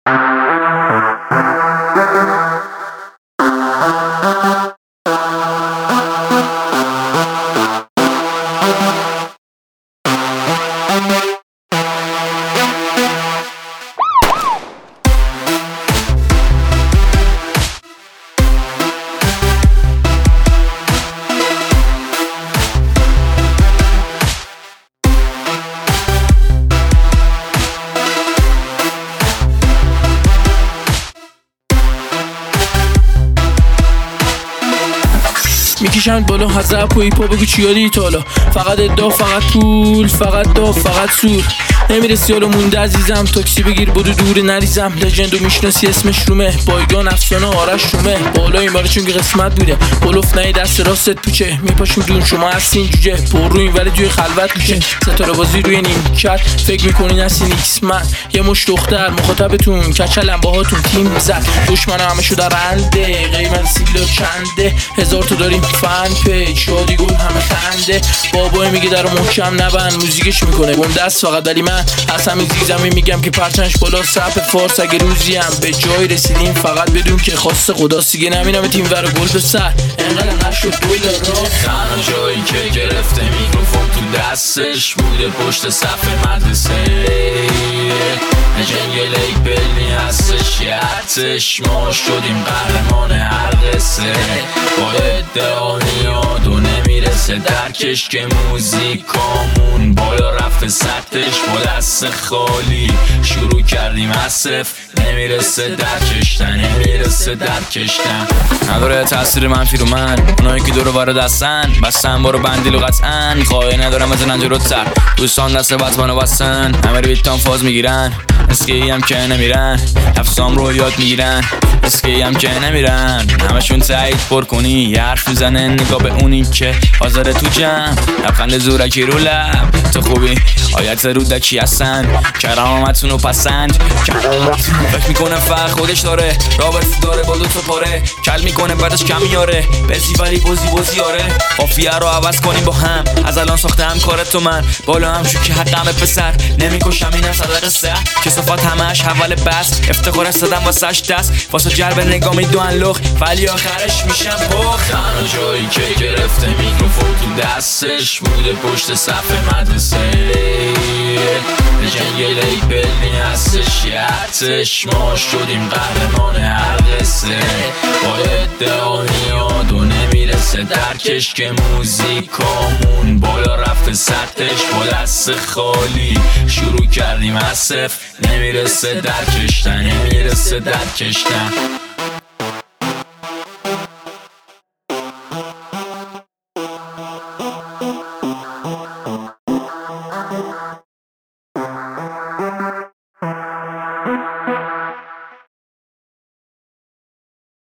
میکشند بالا حذف و ایپا بگو چی یادی تا حالا. فقط ادعا، فقط پول، فقط داغ، فقط سور. نمیرسی حالا مونده عزیزم، تاکسی بگیر بدو دور نریزم. لجندو میشناسی اسمش رومه، بایگان افسانه آرش رومه. بالا این باره چون که قسمت بوده، بلوف نهی دست راستت پوچه. میپاشیم دون شما هستین جوجه، پر روی ولی توی خلوت میشه. ستاره بازی روی نیمکت، فکر میکنین هستین ایکس من. یه مش دختر مخاطبتون، کچلم باهاتون تیم زد. دشمنا همه شو درنده، قیمت سیبیلو چنده. 1000 تا داریم فن پیج، شادی گل همه خنده. بابای میگه در محکم نبند، موزیکش میکنه گم دست فقط. ولی من از همین زیزمی میگم که پرچمش بالا سقف فارس. اگه روزیم به جای رسیدیم فقط بدون که خواست خدا. دیگه نمینم تیم ور گل به سر، انقدر نشد دویل را. تنها جایی که گرفته میکروفون تو دستش بوده پشت صف مدرسه. جنگل ایپلی هستش یه ارتش، ما شدیم قهرمان هر قصه. با ادعایات و نمیرسه درکش که موزیکامون بالا رفته سطحش. با دست خالی شروع کردیم از صفر، نمیرسه درکشتن، نمیرسه درکشتن. نداره تاثیر منفی رو من، اونایی که دورو بر دستن بستن بارو بندیل و قطعا. خواهی ندارم از ننجا رو تر، دوستان دست بطمانو بستن. همه رو بیتان فاز میگیرن، اسکی هم که نمیرن. افسام رو یاد میگیرن، اسکی هم که نمیرن. همشون تایید پر کنی، یه حرف میزنه نگاه به اونی که حاضر تو جمع. لبخند زورکی رو لب، تو خوبی آیت رودکی هستن. کرامتون رو پسند، فکر میکنه فقط خودش داره، رابط داره با 2 تا پاره. کل میکنه بعدش کم میاره، بزی ولی بازی آره. قافیه رو عوض کنیم با هم، از الان ساختم کارت تو من. بالا هم شو که حقمه پسر، نمیکشم اینم صدق سه. کسافت همش حول بس، افتخار استادم واسش دست. واسه جلب نگاه میدوان لخ، ولی آخرش میشم بخ. تنها جایی که گرفته میکروفون تو دستش بوده پشت صف مدرسه. جنگل ایپلی هستش یه ارتش، ما شدیم قهرمان هر قصه. با ادعایات و نمیرسه درکش که موزیکامون بالا رفته سطحش. با دست خالی شروع کردیم از صفر، نمیرسه درکشتن، نمیرسه درکشتن.